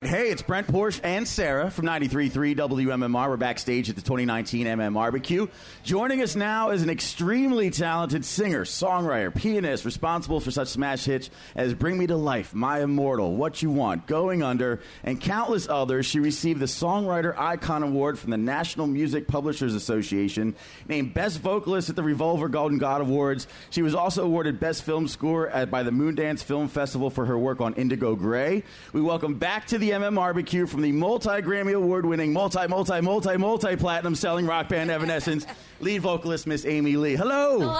Hey, it's Brent Porsche and Sarah from 93.3 WMMR. We're backstage at the 2019 MM Joining us now is an extremely talented singer, songwriter, pianist, responsible for such smash hits as Bring Me to Life, My Immortal, What You Want, Going Under, and countless others. She received the Songwriter Icon Award from the National Music Publishers Association, named Best Vocalist at the Revolver Golden God Awards. She was also awarded Best Film Score by the Moondance Film Festival for her work on Indigo Gray. We welcome back to the MMRBQ from the multi-Grammy award-winning, multi-platinum selling rock band Evanescence, lead vocalist Miss Amy Lee. Hello. Hello.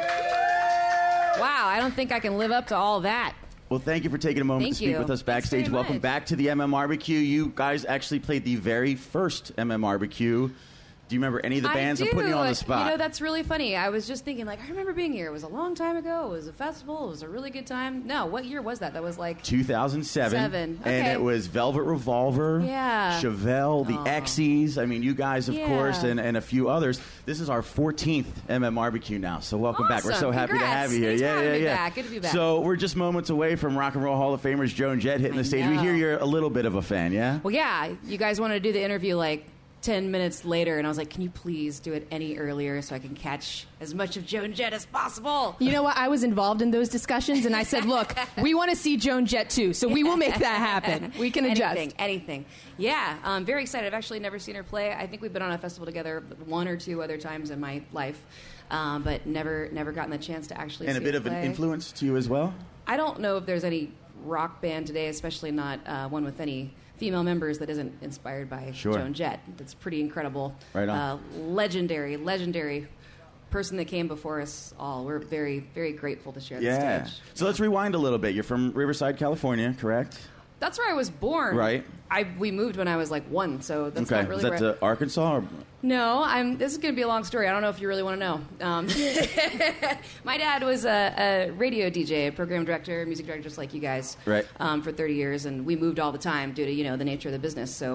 Wow, I don't think I can live up to all that. Well, thank you for taking a moment to speak with us backstage. Welcome back to the MMRBQ. You guys actually played the very first MMRBQ. Do you remember any of the bands? I'm putting you on the spot. You know, that's really funny. I was just thinking, I remember being here. It was a long time ago. It was a festival. It was a really good time. No, what year was that? That was like 2007. Okay. And it was Velvet Revolver, Chevelle, the X's. I mean, you guys, of course, and a few others. This is our 14th MMRBQ now. So welcome back. We're so happy to have you here. Thanks Good to be back. So we're just moments away from Rock and Roll Hall of Famers Joan Jett hitting the stage. We hear you're a little bit of a fan, yeah? Well, yeah. You guys wanted to do the interview 10 minutes later, and I was like, can you please do it any earlier so I can catch as much of Joan Jett as possible? You know what? I was involved in those discussions, and I said, look, we want to see Joan Jett too, so we will make that happen. We can adjust. Anything. Yeah, I'm very excited. I've actually never seen her play. I think we've been on a festival together one or two other times in my life, but never gotten the chance to actually see her play. And a bit of an influence to you as well? I don't know if there's any rock band today, especially not one with any female members that isn't inspired by Joan Jett. That's pretty incredible. Right on. Legendary person that came before us all. We're very, very grateful to share the stage. So let's rewind a little bit. You're from Riverside, California, correct? That's where I was born. Right. We moved when I was 1, so that's not really where... Is that Arkansas? Or... No, this is going to be a long story. I don't know if you really want to know. My dad was a radio DJ, a program director, music director, just like you guys, right. For 30 years, and we moved all the time due to the nature of the business. So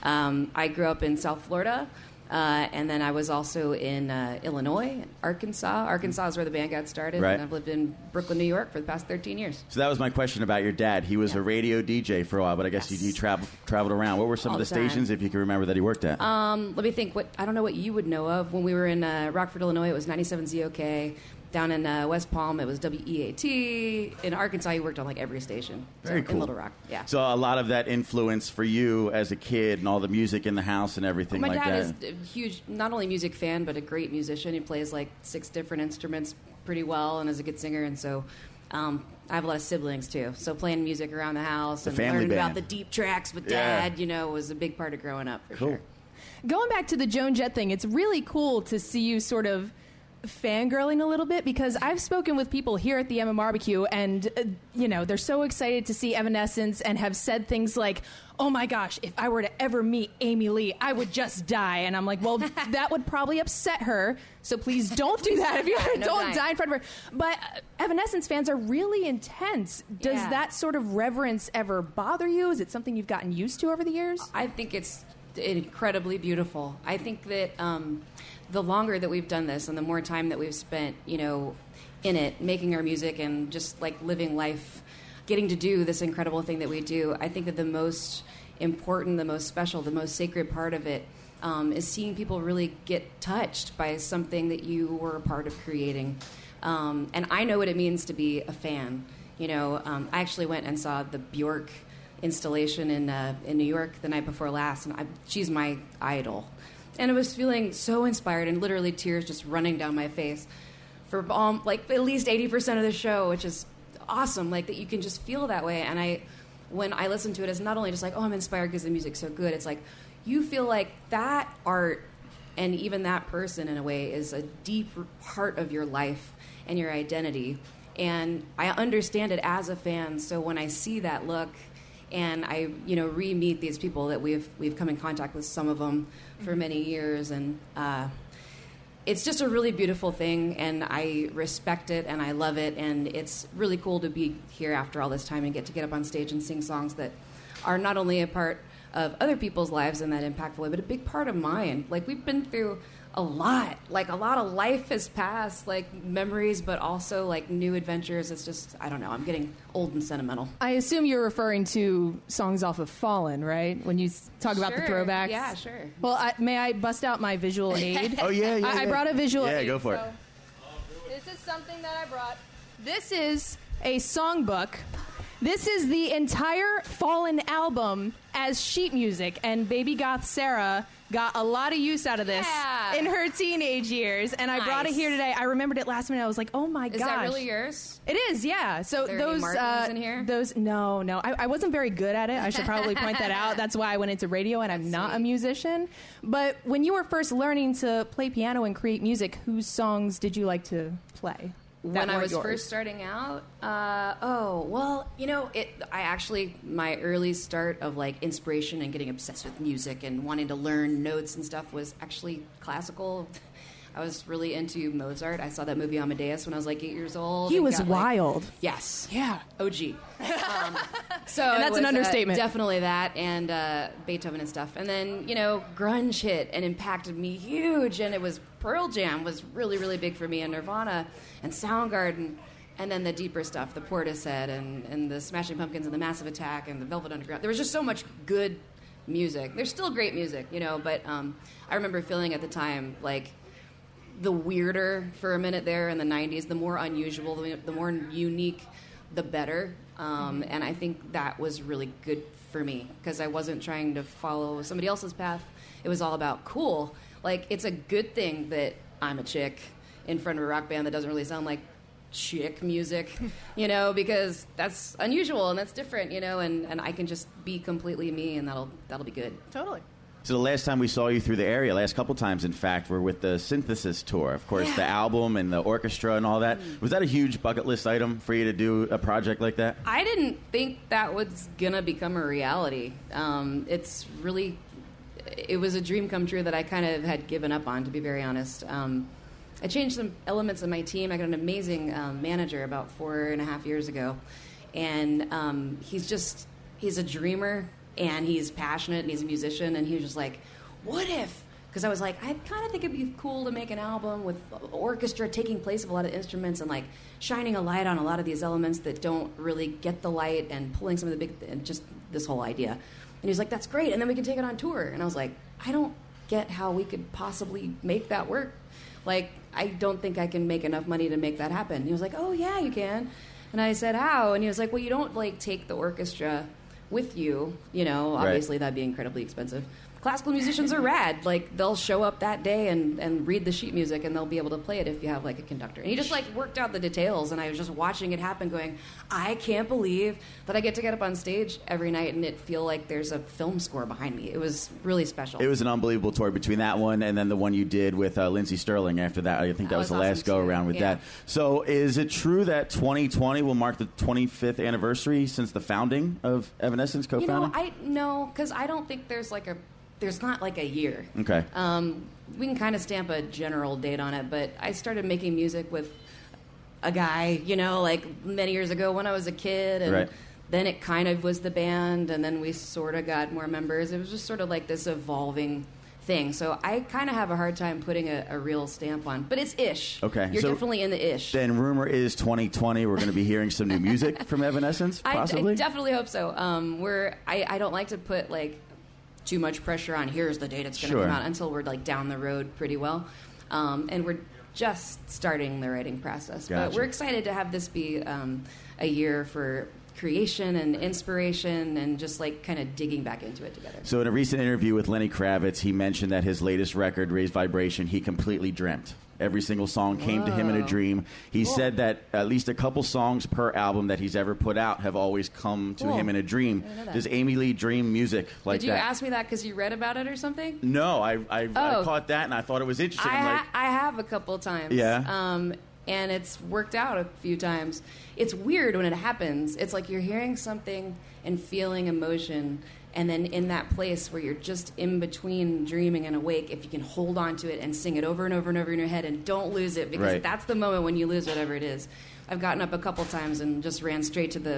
I grew up in South Florida. And then I was also in Illinois, Arkansas. Arkansas is where the band got started. Right. And I've lived in Brooklyn, New York for the past 13 years. So that was my question about your dad. He was a radio DJ for a while, but I guess you traveled around. What were some of the stations, if you can remember, that he worked at? Let me think. I don't know what you would know of. When we were in Rockford, Illinois, it was 97 ZOK. Down in West Palm, it was WEAT. In Arkansas, he worked on every station. Very cool. In Little Rock, yeah. So a lot of that influence for you as a kid and all the music in the house and everything like that. My dad is a huge, not only music fan, but a great musician. He plays 6 different instruments pretty well and is a good singer. And so I have a lot of siblings, too. So playing music around the house and learning about the deep tracks with Dad, was a big part of growing up, for sure. Going back to the Joan Jett thing, it's really cool to see you sort of fangirling a little bit, because I've spoken with people here at the MMRBQ and they're so excited to see Evanescence and have said things like, oh my gosh, if I were to ever meet Amy Lee, I would just die. And I'm like, well, that would probably upset her, so please don't do that. If you don't die in front of her. But Evanescence fans are really intense. Does that sort of reverence ever bother you? Is it something you've gotten used to over the years? I think it's incredibly beautiful. I think that the longer that we've done this and the more time that we've spent, in it, making our music and just living life, getting to do this incredible thing that we do, I think that the most important, the most special, the most sacred part of it is seeing people really get touched by something that you were a part of creating. And I know what it means to be a fan. I actually went and saw the Bjork installation in New York the night before last, and she's my idol. And I was feeling so inspired and literally tears just running down my face for at least 80% of the show, which is awesome, that you can just feel that way. And when I listen to it, it's not only just I'm inspired because the music's so good. It's you feel like that art and even that person in a way is a deep part of your life and your identity. And I understand it as a fan. So when I see that look and I, re-meet these people that we've come in contact with, some of them for many years, and it's just a really beautiful thing, and I respect it and I love it, and it's really cool to be here after all this time and get up on stage and sing songs that are not only a part of other people's lives in that impactful way, but a big part of mine. We've been through a lot. Like, a lot of life has passed, like, memories, but also, like, new adventures. It's just, I don't know, I'm getting old and sentimental. I assume you're referring to songs off of Fallen, right? When you talk about the throwbacks? Yeah, sure. Well, may I bust out my visual aid? Oh, yeah. I brought a visual aid. Yeah, go for it. This is something that I brought. This is a songbook. This is the entire Fallen album as sheet music, and Baby Goth Sarah got a lot of use out of this in her teenage years, and I brought it here today. I remembered it last minute. I was like, oh my gosh. Is that really yours? It is, yeah. So there those any markings in here? No. I wasn't very good at it. I should probably point that out. That's why I went into radio, and I'm not a musician. But when you were first learning to play piano and create music, whose songs did you like to play? When I was first starting out, my early start of like inspiration and getting obsessed with music and wanting to learn notes and stuff was actually classical. I was really into Mozart. I saw that movie Amadeus when I was like 8 years old. He was wild. Yes. Yeah. OG. So and that's an understatement. Definitely that, and Beethoven and stuff. And then, grunge hit and impacted me huge. And it was Pearl Jam was really, really big for me, and Nirvana and Soundgarden. And then the deeper stuff, the Portishead and the Smashing Pumpkins and the Massive Attack and the Velvet Underground. There was just so much good music. There's still great music, but I remember feeling at the time like the weirder for a minute there in the 90s, the more unusual, the more unique, the better. And I think that was really good for me because I wasn't trying to follow somebody else's path. It was all about cool. Like, it's a good thing that I'm a chick in front of a rock band that doesn't really sound like chick music, because that's unusual and that's different, and I can just be completely me, and that'll be good. Totally. So the last time we saw you through the area, last couple times, in fact, were with the Synthesis Tour. Of course, the album and the orchestra and all that. Was that a huge bucket list item for you to do a project like that? I didn't think that was going to become a reality. It was a dream come true that I kind of had given up on, to be very honest. I changed some elements of my team. I got an amazing manager about 4.5 years ago. And he's a dreamer. And he's passionate, and he's a musician, and he was just like, what if? Because I was like, I kind of think it'd be cool to make an album with orchestra taking place of a lot of instruments and, like, shining a light on a lot of these elements that don't really get the light and pulling some of the and just this whole idea. And he was like, that's great, and then we can take it on tour. And I was like, I don't get how we could possibly make that work. Like, I don't think I can make enough money to make that happen. And he was like, oh, yeah, you can. And I said, how? And he was like, well, you don't, like, take the orchestra with you, obviously that'd be incredibly expensive. Classical musicians are rad. Like, they'll show up that day and read the sheet music, and they'll be able to play it if you have, like, a conductor. And he just, like, worked out the details, and I was just watching it happen going, I can't believe that I get to get up on stage every night and it feel like there's a film score behind me. It was really special. It was an unbelievable tour between that one and then the one you did with Lindsey Stirling after that. I think that was the awesome last go-around with that. So is it true that 2020 will mark the 25th anniversary since the founding of Evanescence, co-founding? No, because I don't think there's not like a year. Okay. We can kind of stamp a general date on it, but I started making music with a guy, like many years ago when I was a kid, and then it kind of was the band, and then we sort of got more members. It was just sort of like this evolving thing. So I kind of have a hard time putting a real stamp on, but it's ish. Okay. You're definitely in the ish. Then rumor is 2020 we're going to be hearing some new music from Evanescence, possibly? I definitely hope so. I don't like to put, like, too much pressure on here's the date it's going to come out until we're, like, down the road pretty well. And we're just starting the writing process. Gotcha. But we're excited to have this be a year for creation and inspiration and just, like, kind of digging back into it together. So in a recent interview with Lenny Kravitz, he mentioned that his latest record, Raised Vibration, he completely dreamt. Every single song came to him in a dream. He said that at least a couple songs per album that he's ever put out have always come to him in a dream. Does Amy Lee dream music like that? Did you ask me that because you read about it or something? No, I caught that and I thought it was interesting. I have a couple times. Yeah. And it's worked out a few times. It's weird when it happens. It's like you're hearing something and feeling emotion, and then in that place where you're just in between dreaming and awake, if you can hold on to it and sing it over and over and over in your head and don't lose it, because that's the moment when you lose whatever it is. I've gotten up a couple times and just ran straight to the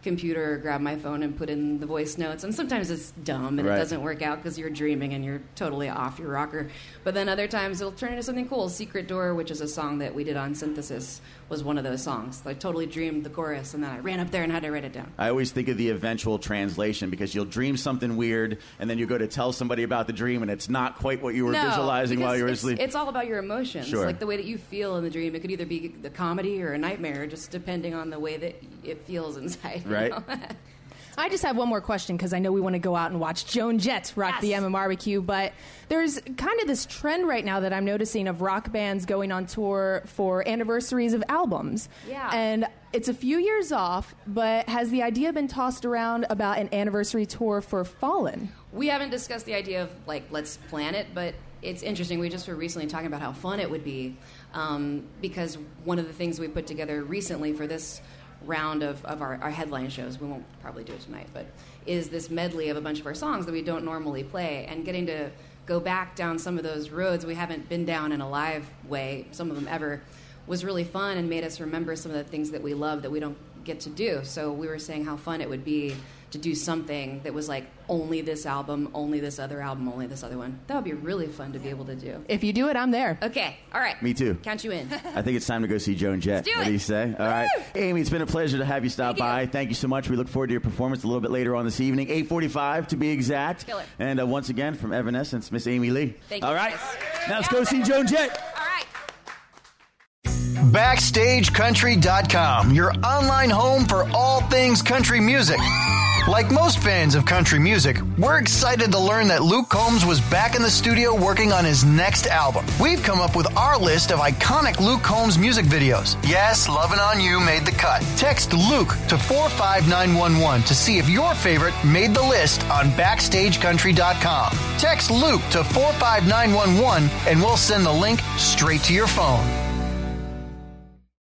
computer or grab my phone and put in the voice notes. And sometimes it's dumb and Right. it doesn't work out because you're dreaming and you're totally off your rocker. But then other times it'll turn into something cool. Secret Door, which is a song that we did on Synthesis, was one of those songs. I totally dreamed the chorus and then I ran up there and had to write it down. I always think of the eventual translation because you'll dream something weird and then you go to tell somebody about the dream and it's not quite what you were visualizing while you were asleep. It's all about your emotions. Sure. Like the way that you feel in the dream. It could either be the comedy or a nightmare, just depending on the way that it feels inside. you Right. know? I just have one more question because I know we want to go out and watch Joan Jett rock the MMRBQ, but there's kind of this trend right now that I'm noticing of rock bands going on tour for anniversaries of albums. Yeah. And it's a few years off, but has the idea been tossed around about an anniversary tour for Fallen? We haven't discussed the idea of, like, let's plan it, but it's interesting. We just were recently talking about how fun it would be because one of the things we put together recently for this round of our headline shows, we won't probably do it tonight, but is this medley of a bunch of our songs that we don't normally play, and getting to go back down some of those roads we haven't been down in a live way, some of them ever, was really fun and made us remember some of the things that we love that we don't get to do. So we were saying how fun it would be to do something that was like only this album, only this other album, only this other one. That would be really fun to be able to do. If you do it, I'm there. Okay, all right. Me too. Count you in. I think it's time to go see Joan Jett. Let's do What it. do you say? All right. Amy, it's been a pleasure to have you stop Thank you. by. Thank you so much. We look forward to your performance a little bit later on this evening, 8:45 to be exact. Killer. And once again, from Evanescence, Miss Amy Lee. Thank you, All right. guys. Now let's go see Joan Jett. All right. BackstageCountry.com, your online home for all things country music. Like most fans of country music, we're excited to learn that Luke Combs was back in the studio working on his next album. We've come up with our list of iconic Luke Combs music videos. Yes, Lovin' On You made the cut. Text Luke to 45911 to see if your favorite made the list on BackstageCountry.com. Text Luke to 45911 and we'll send the link straight to your phone.